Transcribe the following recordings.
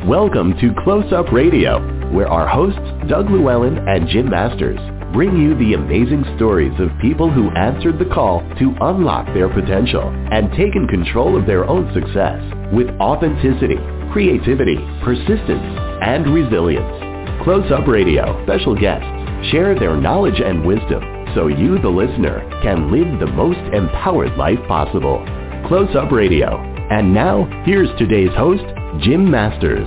Welcome to Close Up Radio, where our hosts, Doug Llewellyn and Jim Masters, bring you the amazing stories of people who answered the call to unlock their potential and taken control of their own success with authenticity, creativity, persistence, and resilience. Close Up Radio special guests share their knowledge and wisdom so you, the listener, can live the most empowered life possible. Close Up Radio. And now, here's today's host, Jim Masters.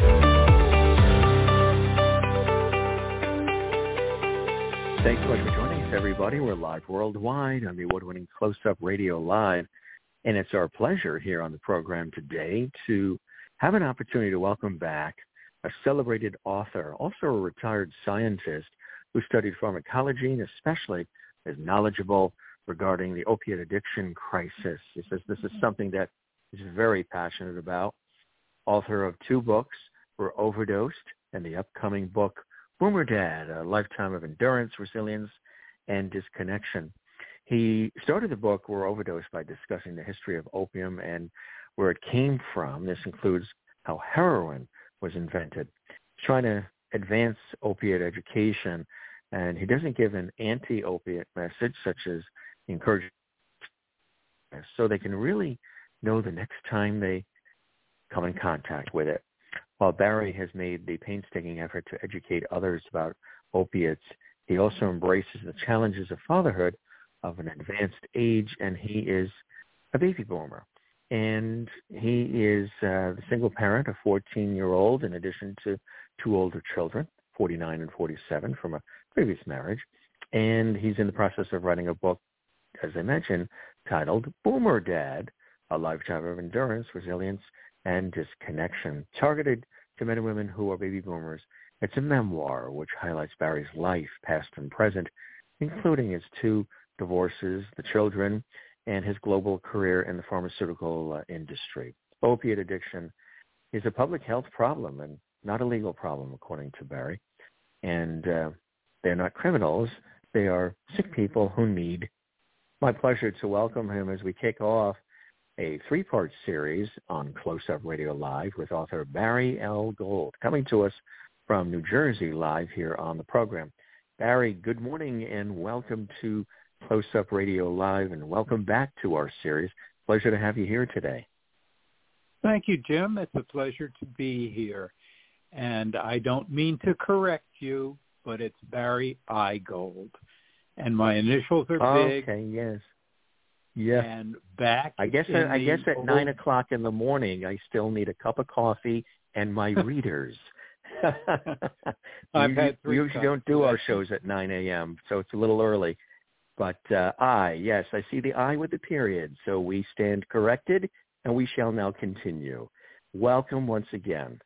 Thanks so much for joining us, everybody. We're live worldwide on the award-winning Close Up Radio Live. And it's our pleasure here on the program today to have an opportunity to welcome back a celebrated author, also a retired scientist who studied pharmacology and especially is knowledgeable regarding the opiate addiction crisis. He says this is something that he's very passionate about. Author of 2 books, We're Overdosed, and the upcoming book, Boomer Dad, A Lifetime of Endurance, Resilience, and Disconnection. He started the book, We're Overdosed, by discussing the history of opium and where it came from. This includes how heroin was invented. He's trying to advance opiate education, and he doesn't give an anti-opiate message, such as encouraging so they can really know the next time they come in contact with it. While Barry has made the painstaking effort to educate others about opiates, he also embraces the challenges of fatherhood of an advanced age, and he is a baby boomer. And he is the single parent, a 14-year-old, in addition to 2 older children, 49 and 47, from a previous marriage. And he's in the process of writing a book, as I mentioned, titled Boomer Dad, A Lifetime of Endurance, Resilience, and Disconnection, targeted to men and women who are baby boomers. It's a memoir which highlights Barry's life, past and present, including his 2 divorces, the children, and his global career in the pharmaceutical industry. Opiate addiction is a public health problem and not a legal problem, according to Barry. And they're not criminals. They are sick people who need. My pleasure to welcome him as we kick off a 3-part series on Close Up Radio Live with author Barry L. Gold, coming to us from New Jersey live here on the program. Barry, good morning and welcome to Close Up Radio Live, and welcome back to our series. Pleasure to have you here today. Thank you, Jim. It's a pleasure to be here. And I don't mean to correct you, but it's Barry I. Gold. And my initials are big. Okay, yes. Yeah. And back. I guess at 9 o'clock in the morning, I still need a cup of coffee and my readers. I've had 3 We usually don't do our shows at 9 a.m., so it's a little early. But yes, I see the I with the period. So we stand corrected, and we shall now continue. Welcome once again.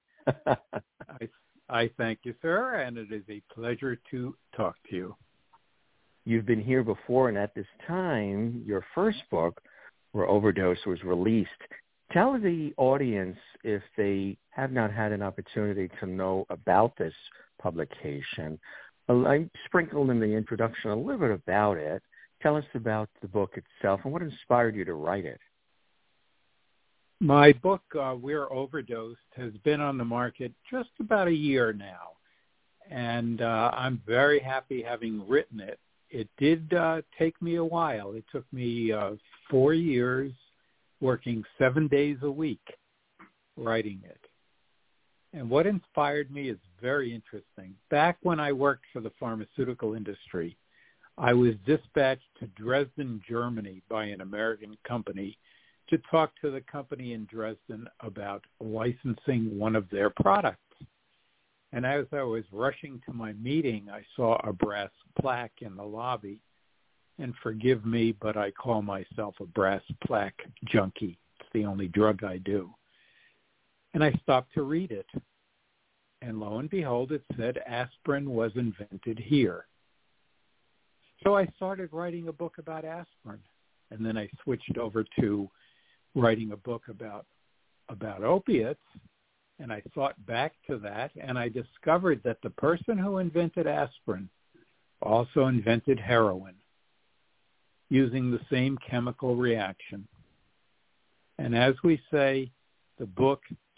I thank you, sir, and it is a pleasure to talk to you. You've been here before, and at this time, your first book, Where Overdose, was released. Tell the audience, if they have not had an opportunity to know about this publication. I sprinkled in the introduction a little bit about it. Tell us about the book itself and what inspired you to write it. My book, We're Overdosed, has been on the market just about a year now, and I'm very happy having written it. It did take me a while. It took me 4 years, working 7 days a week, writing it. And what inspired me is very interesting. Back when I worked for the pharmaceutical industry, I was dispatched to Dresden, Germany by an American company to talk to the company in Dresden about licensing one of their products. And as I was rushing to my meeting, I saw a brass plaque in the lobby. And forgive me, but I call myself a brass plaque junkie. It's the only drug I do. And I stopped to read it. And lo and behold, it said aspirin was invented here. So I started writing a book about aspirin. And then I switched over to writing a book about opiates. And I thought back to that, and I discovered that the person who invented aspirin also invented heroin using the same chemical reaction. And as we say, the book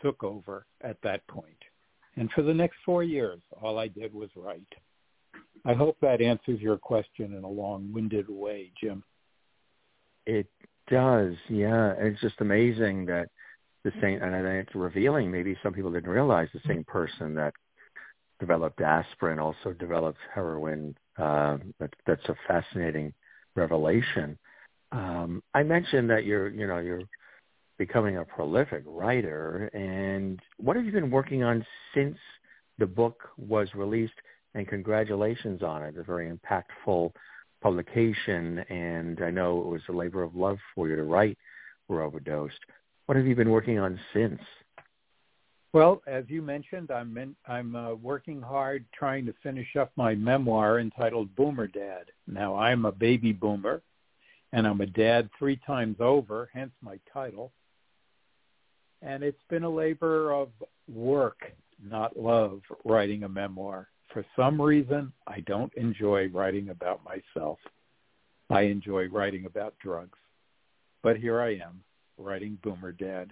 took over at that point. And for the next 4 years, all I did was write. I hope that answers your question in a long-winded way, Jim. It does, yeah. It's just amazing that the same, and I think it's revealing, maybe some people didn't realize the same person that developed aspirin also developed heroin. That's a fascinating revelation. I mentioned that you're becoming a prolific writer, and what have you been working on since the book was released? And congratulations on it. It's a very impactful publication, and I know it was a labor of love for you to write We're Overdosed. What have you been working on since? Well, as you mentioned, I'm working hard trying to finish up my memoir entitled Boomer Dad. Now, I'm a baby boomer, and I'm a dad 3 times over, hence my title. And it's been a labor of work, not love, writing a memoir. For some reason, I don't enjoy writing about myself. I enjoy writing about drugs. But here I am, writing Boomer Dad.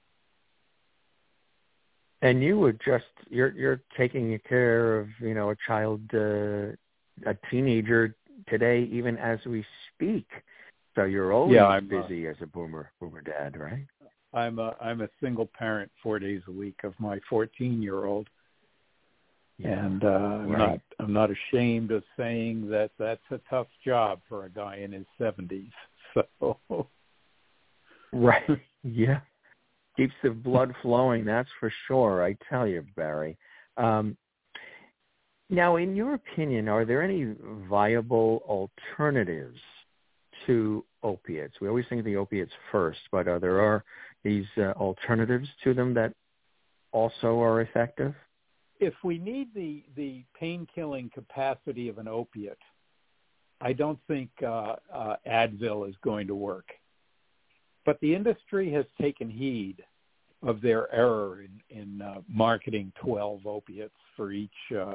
And you were you're taking care of, a child, a teenager today, even as we speak. So you're always busy as a boomer dad, right? I'm a single parent 4 days a week of my 14-year-old. Yeah, and right. I'm not ashamed of saying that that's a tough job for a guy in his 70s. So, right, yeah, keeps the blood flowing. That's for sure. I tell you, Barry. Now, in your opinion, are there any viable alternatives to opiates? We always think of the opiates first, but are these alternatives to them that also are effective? If we need the pain-killing capacity of an opiate, I don't think Advil is going to work. But the industry has taken heed of their error in marketing 12 opiates for each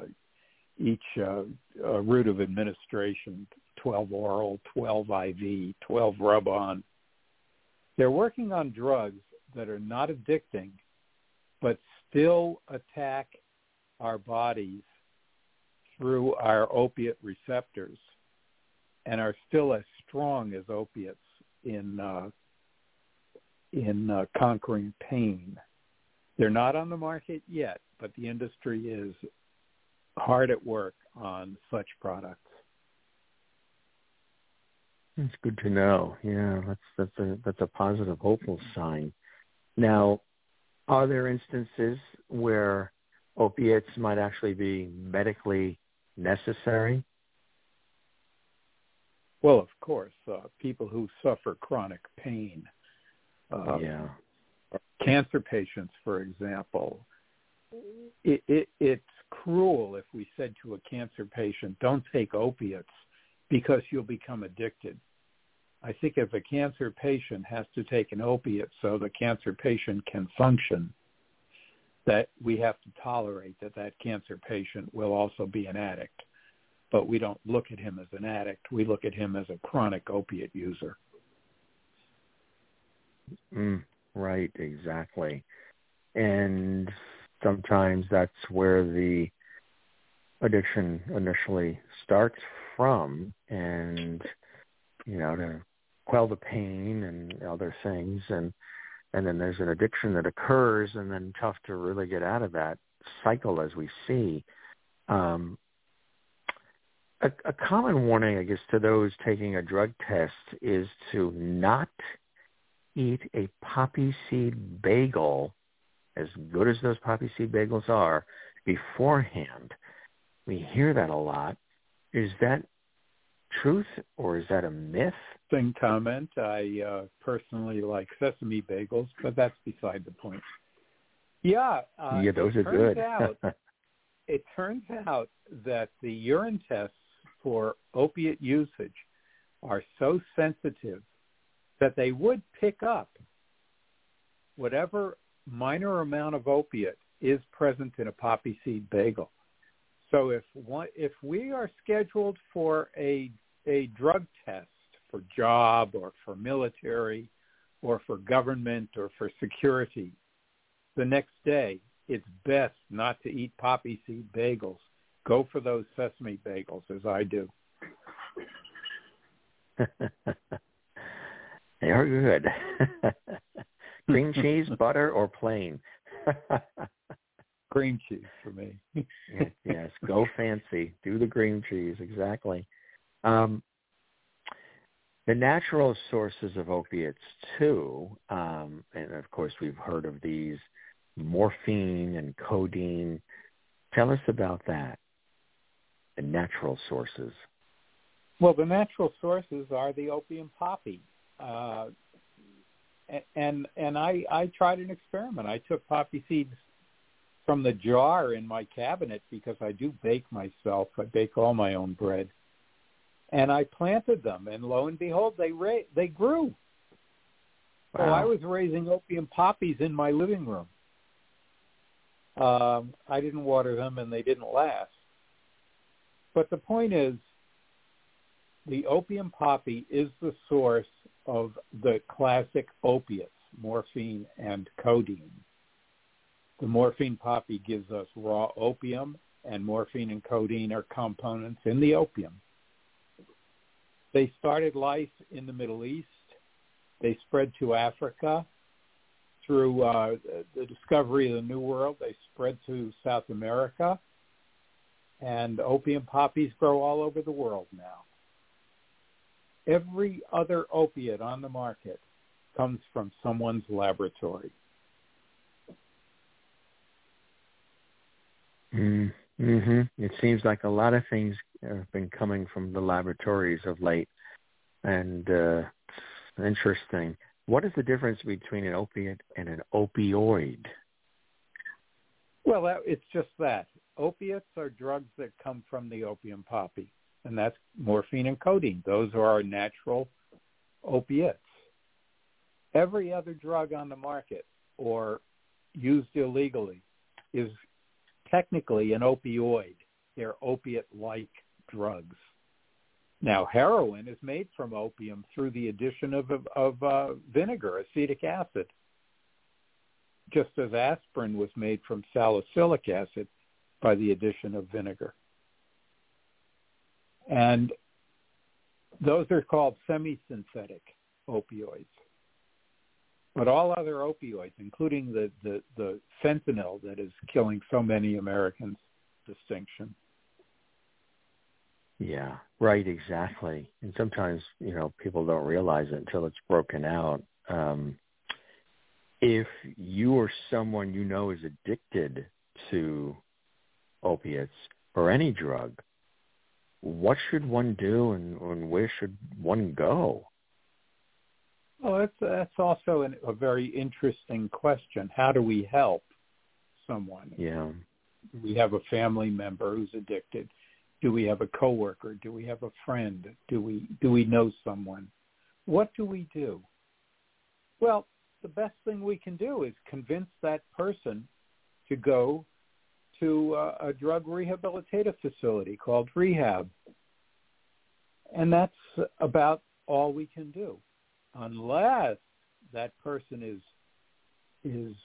route of administration, 12 oral, 12 IV, 12 rub-on. They're working on drugs that are not addicting, but still attack our bodies through our opiate receptors and are still as strong as opiates in conquering pain. They're not on the market yet, but the industry is hard at work on such products. That's good to know. Yeah, that's a positive, hopeful sign. Now, are there instances where opiates might actually be medically necessary? Well, of course, people who suffer chronic pain. Cancer patients, for example. It's cruel if we said to a cancer patient, don't take opiates because you'll become addicted. I think if a cancer patient has to take an opiate so the cancer patient can function, that we have to tolerate that cancer patient will also be an addict. But we don't look at him as an addict. We look at him as a chronic opiate user. Right, exactly. And sometimes that's where the addiction initially starts from, and, to quell the pain and other things, and then there's an addiction that occurs, and then tough to really get out of that cycle, as we see. A common warning, I guess, to those taking a drug test is to not eat a poppy seed bagel, as good as those poppy seed bagels are, beforehand. We hear that a lot. Is that truth, or is that a myth? Thing comment. I personally like sesame bagels, but that's beside the point. Yeah, those are good. It turns out that the urine tests for opiate usage are so sensitive that they would pick up whatever minor amount of opiate is present in a poppy seed bagel. So if we are scheduled for a drug test for job or for military or for government or for security, the next day, it's best not to eat poppy seed bagels. Go for those sesame bagels, as I do. They are good. Cream cheese, butter, or plain? Cream cheese for me. Yes, go fancy. Do the cream cheese, exactly. The natural sources of opiates, too, and of course we've heard of these, morphine and codeine. Tell us about that, the natural sources. Well, the natural sources are the opium poppy. And I tried an experiment. I took poppy seeds from the jar in my cabinet because I do bake myself. I bake all my own bread. And I planted them, and lo and behold, they grew. Wow. So I was raising opium poppies in my living room. I didn't water them, and they didn't last. But the point is, the opium poppy is the source of the classic opiates, morphine and codeine. The morphine poppy gives us raw opium, and morphine and codeine are components in the opium. They started life in the Middle East. They spread to Africa. Through the discovery of the New World, they spread to South America. And opium poppies grow all over the world now. Every other opiate on the market comes from someone's laboratory. Mm-hmm. It seems like a lot of things have been coming from the laboratories of late. And interesting. What is the difference between an opiate and an opioid? Well, it's just that. Opiates are drugs that come from the opium poppy, and that's morphine and codeine. Those are our natural opiates. Every other drug on the market or used illegally is technically an opioid. They're opiate-like drugs. Now, heroin is made from opium through the addition of vinegar, acetic acid, just as aspirin was made from salicylic acid by the addition of vinegar. And those are called semi-synthetic opioids. But all other opioids, including the fentanyl that is killing so many Americans, distinction. Yeah, right, exactly. And sometimes, people don't realize it until it's broken out. If you or someone you know is addicted to opiates or any drug, what should one do and where should one go? Well, that's also a very interesting question. How do we help someone? Yeah. We have a family member who's addicted. Do we have a coworker? Do we have a friend? Do we know someone? What do we do? Well, the best thing we can do is convince that person to go to a drug rehabilitative facility called rehab. And that's about all we can do, unless that person is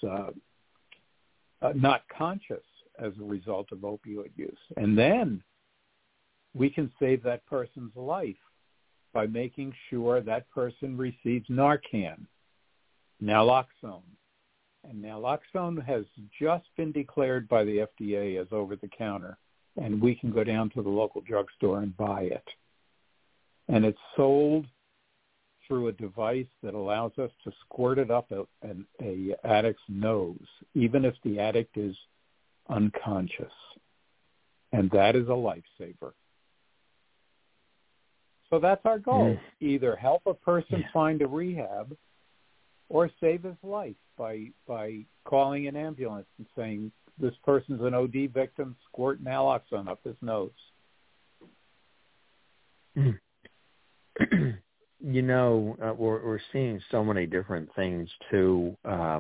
not conscious as a result of opioid use. And then we can save that person's life by making sure that person receives Narcan, naloxone. And naloxone has just been declared by the FDA as over-the-counter, and we can go down to the local drugstore and buy it. And it's sold through a device that allows us to squirt it up an addict's nose, even if the addict is unconscious. And that is a lifesaver. So that's our goal, either help a person find a rehab or save his life by calling an ambulance and saying, this person's an OD victim, squirt naloxone up his nose. We're seeing so many different things, too.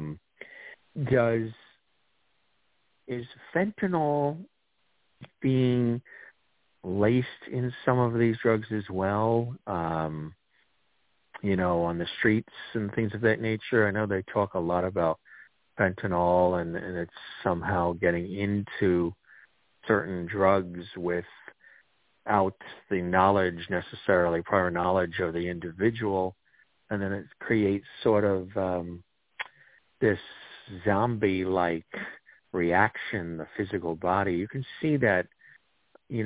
Is fentanyl being laced in some of these drugs as well, on the streets and things of that nature? I know they talk a lot about fentanyl and it's somehow getting into certain drugs without the knowledge necessarily, prior knowledge of the individual, and then it creates sort of this zombie-like reaction, the physical body. You can see that, we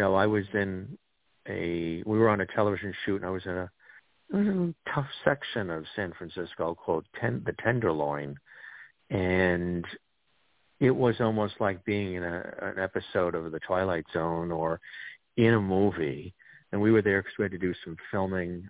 were on a television shoot, and I was in a tough section of San Francisco called the Tenderloin, and it was almost like being in an episode of The Twilight Zone or in a movie. And we were there because we had to do some filming,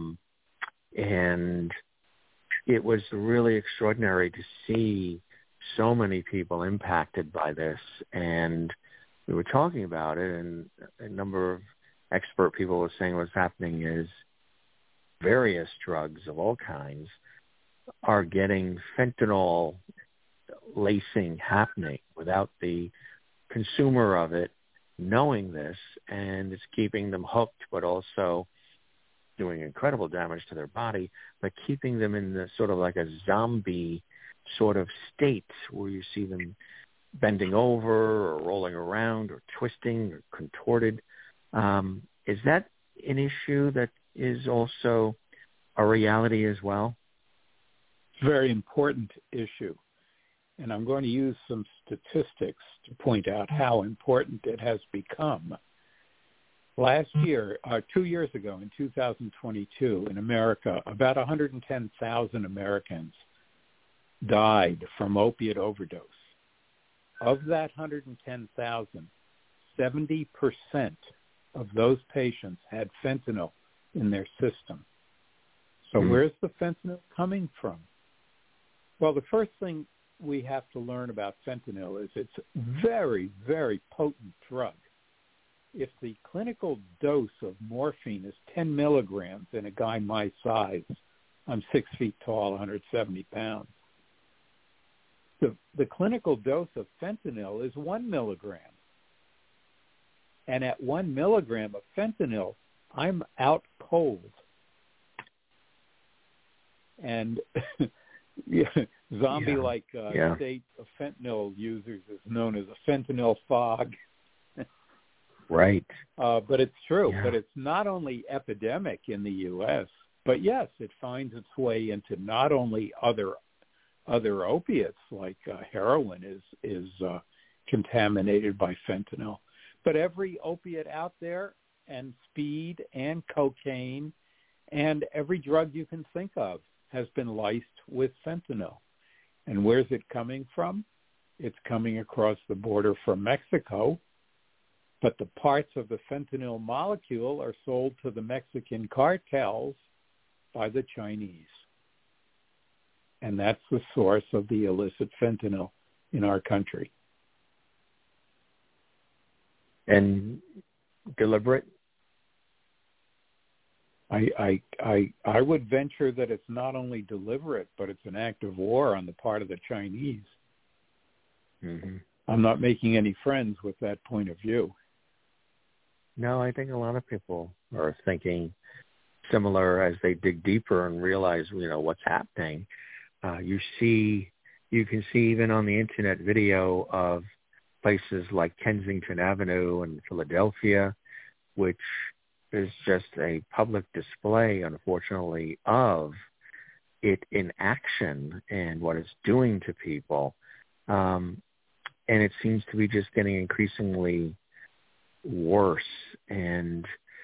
and it was really extraordinary to see so many people impacted by this. And we were talking about it, and a number of expert people were saying what's happening is various drugs of all kinds are getting fentanyl lacing happening without the consumer of it knowing this, and it's keeping them hooked, but also doing incredible damage to their body, but keeping them in the sort of like a zombie sort of state where you see them bending over or rolling around or twisting or contorted. Is that an issue that is also a reality as well? It's a very important issue. And I'm going to use some statistics to point out how important it has become. Last year, 2 years ago, in 2022, in America, about 110,000 Americans died from opiate overdose. Of that 110,000, 70% of those patients had fentanyl in their system. So where's the fentanyl coming from? Well, the first thing we have to learn about fentanyl is it's a very, very potent drug. If the clinical dose of morphine is 10 milligrams in a guy my size, I'm 6 feet tall, 170 pounds. The clinical dose of fentanyl is 1 milligram. And at 1 milligram of fentanyl, I'm out cold. And zombie-like state of fentanyl users is known as a fentanyl fog. Right. But it's true. Yeah. But it's not only epidemic in the U.S., but yes, it finds its way into not only other opiates like heroin is contaminated by fentanyl, but every opiate out there, and speed and cocaine and every drug you can think of has been laced with fentanyl. And where's it coming from? It's coming across the border from Mexico, but the parts of the fentanyl molecule are sold to the Mexican cartels by the Chinese. And that's the source of the illicit fentanyl in our country. And deliberate? I would venture that it's not only deliberate, but it's an act of war on the part of the Chinese. Mm-hmm. I'm not making any friends with that point of view. No, I think a lot of people are thinking similar as they dig deeper and realize, what's happening. You can see even on the internet video of places like Kensington Avenue in Philadelphia, which is just a public display, unfortunately, of it in action and what it's doing to people. And it seems to be just getting increasingly worse. And,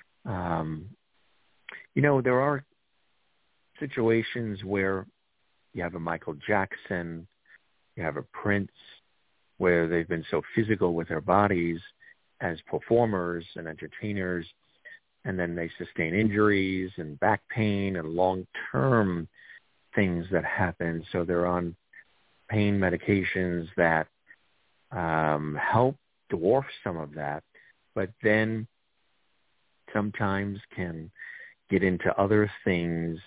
there are situations where you have a Michael Jackson, you have a Prince, where they've been so physical with their bodies as performers and entertainers, and then they sustain injuries and back pain and long-term things that happen. So they're on pain medications that help dwarf some of that, but then sometimes can get into other things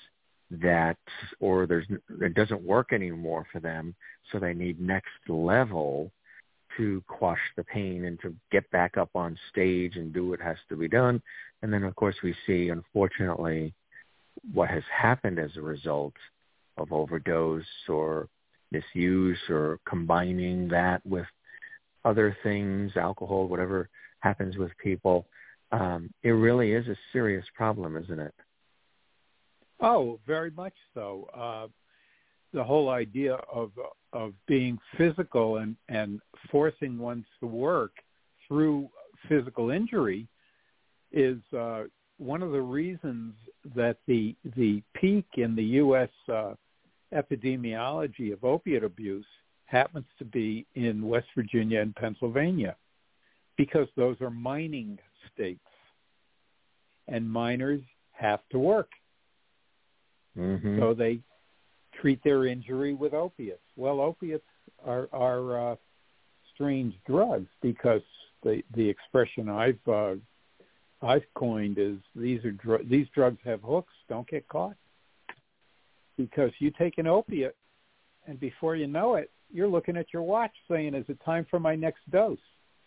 it doesn't work anymore for them, so they need next level to quash the pain and to get back up on stage and do what has to be done. And then, of course, we see, unfortunately, what has happened as a result of overdose or misuse or combining that with other things, alcohol, whatever happens with people. It really is a serious problem, isn't it? Oh, very much so. The whole idea of being physical and forcing one's work through physical injury is one of the reasons that the peak in the U.S. Epidemiology of opiate abuse happens to be in West Virginia and Pennsylvania, because those are mining states, and miners have to work. Mm-hmm. So they treat their injury with opiates. Well, opiates are strange drugs, because the expression I've coined is these drugs have hooks. Don't get caught, because you take an opiate, and before you know it, you're looking at your watch saying, "Is it time for my next dose?"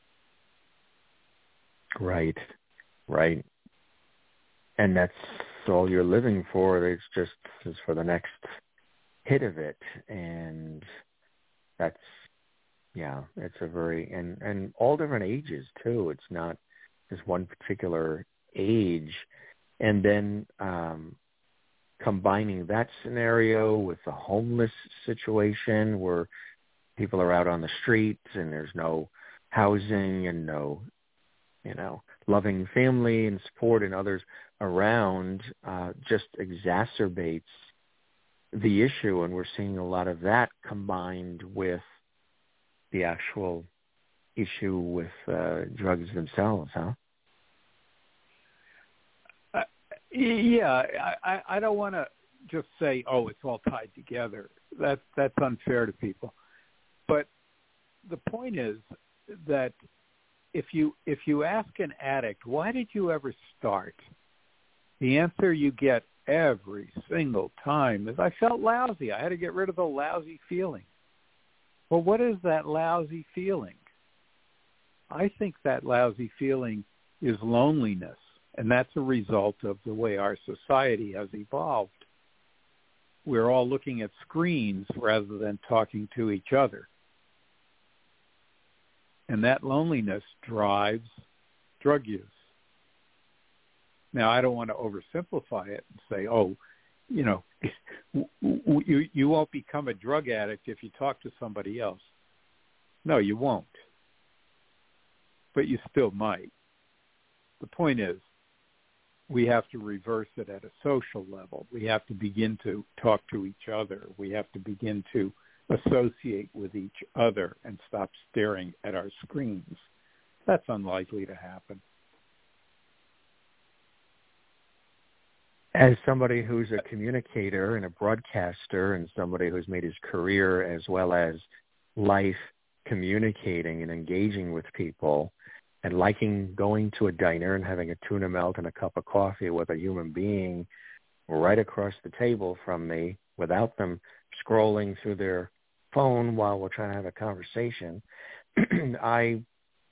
Right. And that's all you're living for. It's just is for the next hit of it. And that's, it's a very, and all different ages too. It's not just one particular age. And then combining that scenario with the homeless situation where people are out on the streets and there's no housing and no, loving family and support and others around, just exacerbates the issue. And we're seeing a lot of that combined with the actual issue with drugs themselves, huh? I don't want to just say, "Oh, it's all tied together." That's unfair to people. But the point is that if you ask an addict, "Why did you ever start?" the answer you get every single time is, "I felt lousy. I had to get rid of the lousy feeling." Well, what is that lousy feeling? I think that lousy feeling is loneliness, and that's a result of the way our society has evolved. We're all looking at screens rather than talking to each other. And that loneliness drives drug use. Now, I don't want to oversimplify it and say, you won't become a drug addict if you talk to somebody else. No, you won't. But you still might. The point is, we have to reverse it at a social level. We have to begin to talk to each other. We have to begin to associate with each other and stop staring at our screens. That's unlikely to happen. As somebody who's a communicator and a broadcaster and somebody who's made his career as well as life communicating and engaging with people and liking going to a diner and having a tuna melt and a cup of coffee with a human being right across the table from me without them scrolling through their phone while we're trying to have a conversation, I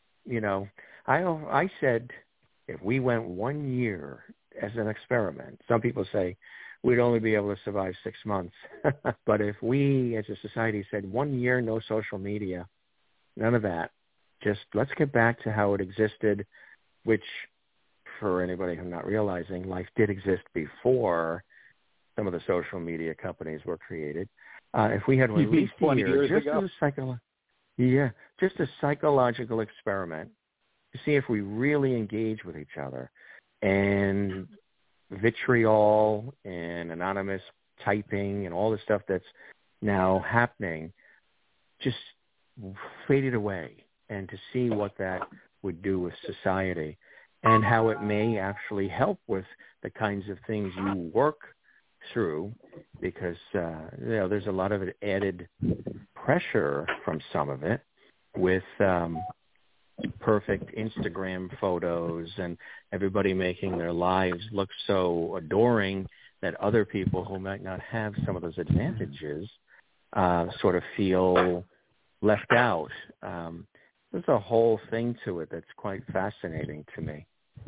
said if we went 1 year as an experiment, some people say we'd only be able to survive 6 months. But if we as a society said 1 year, no social media, none of that, just let's get back to how it existed, which for anybody who's not realizing, life did exist before some of the social media companies were created. If we had at least 20 a year, years ago? Just a psychological experiment to see if we really engage with each other. And vitriol and anonymous typing and all the stuff that's now happening just faded away, and to see what that would do with society and how it may actually help with the kinds of things you work through, because there's a lot of added pressure from some of it with perfect Instagram photos and everybody making their lives look so adoring that other people who might not have some of those advantages sort of feel left out. There's a whole thing to it that's quite fascinating to me.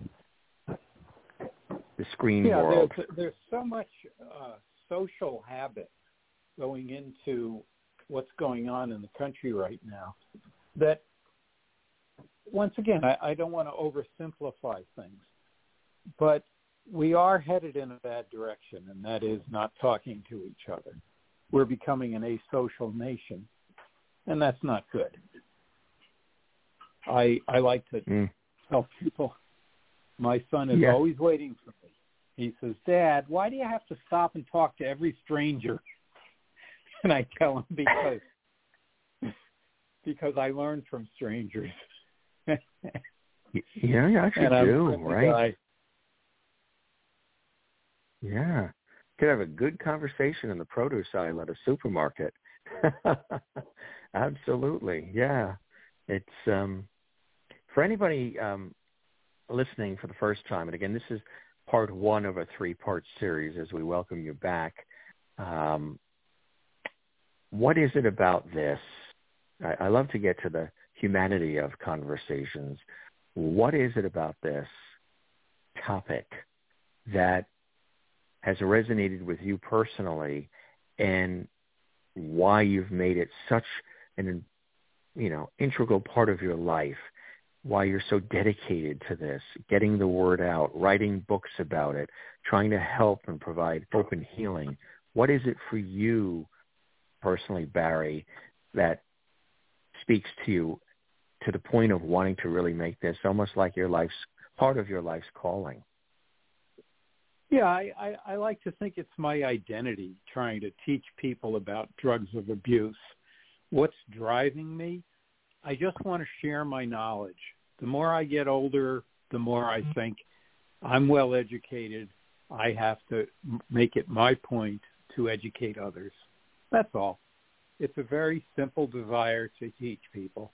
The screen world. There's so much social habit going into what's going on in the country right now, that once again, I don't want to oversimplify things, but we are headed in a bad direction, and that is not talking to each other. We're becoming an asocial nation, and that's not good. I like to tell people, my son is always waiting for me. He says, Dad, why do you have to stop and talk to every stranger? And I tell him, because I learn from strangers. Yeah, you actually do, right? Yeah. Could have a good conversation in the produce aisle at a supermarket. Absolutely. Yeah. It's for anybody listening for the first time, and again, this is part one of a 3-part series as we welcome you back. What is it about this? I love to get to the humanity of conversations. What is it about this topic that has resonated with you personally, and why you've made it such an integral part of your life, why you're so dedicated to this, getting the word out, writing books about it, trying to help and provide hope and healing? What is it for you personally, Barry, that speaks to you to the point of wanting to really make this almost like your life's part of your life's calling? Yeah, I like to think it's my identity, trying to teach people about drugs of abuse. What's driving me? I just want to share my knowledge. The more I get older, the more I think I'm well educated. I have to make it my point to educate others. That's all. It's a very simple desire to teach people.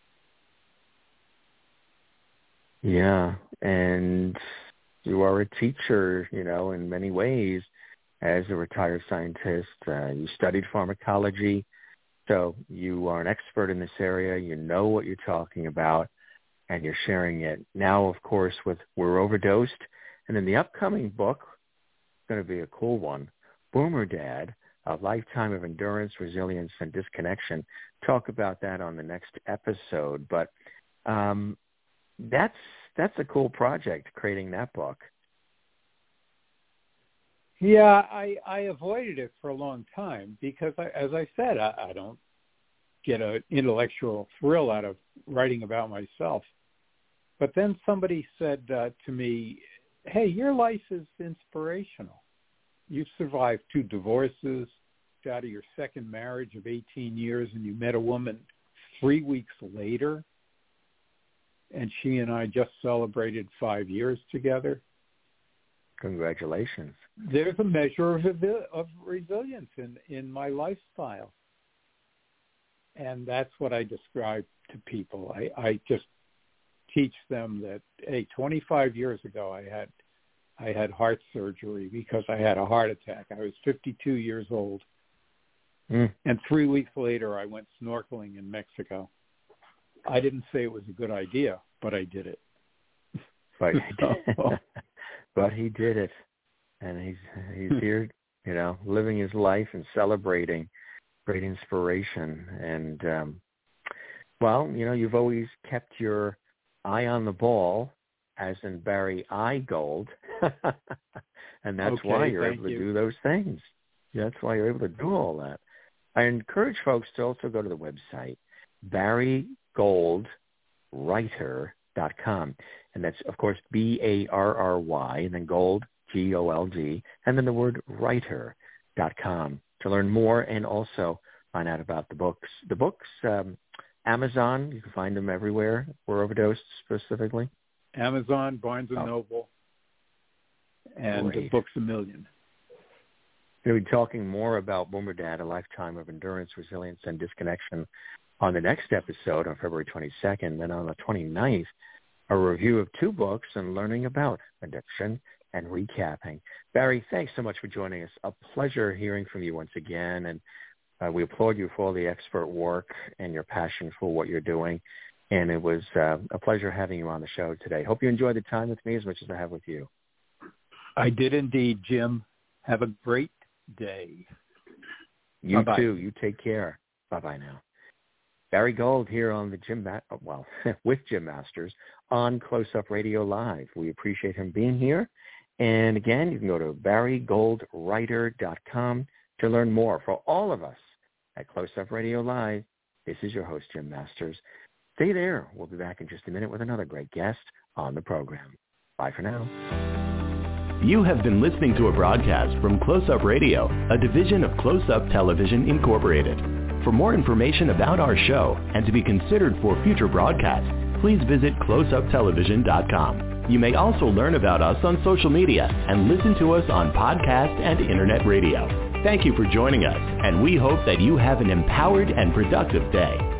Yeah, and you are a teacher, in many ways. As a retired scientist, you studied pharmacology, so you are an expert in this area. You know what you're talking about, and you're sharing it. Now, of course, with We're Overdosed, and then the upcoming book, it's going to be a cool one, Boomer Dad, A Lifetime of Endurance, Resilience, and Disconnection. Talk about that on the next episode, but that's a cool project, creating that book. Yeah, I avoided it for a long time because, as I said, I don't get an intellectual thrill out of writing about myself. But then somebody said to me, hey, your life is inspirational. You've survived 2 divorces, out of your second marriage of 18 years, and you met a woman 3 weeks later, and she and I just celebrated 5 years together. Congratulations. There's a measure of resilience in my lifestyle. And that's what I describe to people. I just teach them that, hey, 25 years ago I had heart surgery because I had a heart attack. I was 52 years old. And 3 weeks later I went snorkeling in Mexico. I didn't say it was a good idea, but I did it. But he did it, and he's here, living his life and celebrating. Great inspiration, and you've always kept your eye on the ball, as in Barry I. Gold, and that's why you're able to do those things. That's why you're able to do all that. I encourage folks to also go to the website, BarryGoldWriter.com. And that's, of course, BARRY, and then Gold, GOLD, and then the word writer.com to learn more and also find out about the books. The books, Amazon, you can find them everywhere. We're Overdosed specifically. Amazon, Barnes & Noble, and Books A Million. We'll be talking more about Boomer Dad, A Lifetime of Endurance, Resilience, and Disconnection on the next episode on February 22nd. Then on the 29th, a review of 2 books and learning about addiction and recapping. Barry, thanks so much for joining us. A pleasure hearing from you once again, and we applaud you for all the expert work and your passion for what you're doing. And it was a pleasure having you on the show today. Hope you enjoyed the time with me as much as I have with you. I did indeed, Jim. Have a great day. You Bye-bye. too. You take care. Bye-bye now. Barry Gold here on the with Jim Masters on Close Up Radio Live. We appreciate him being here. And again, you can go to barrygoldwriter.com to learn more. For all of us at Close Up Radio Live, this is your host, Jim Masters. Stay there. We'll be back in just a minute with another great guest on the program. Bye for now. You have been listening to a broadcast from Close Up Radio, a division of Close Up Television Incorporated. For more information about our show and to be considered for future broadcasts, please visit closeuptelevision.com. You may also learn about us on social media and listen to us on podcast and internet radio. Thank you for joining us, and we hope that you have an empowered and productive day.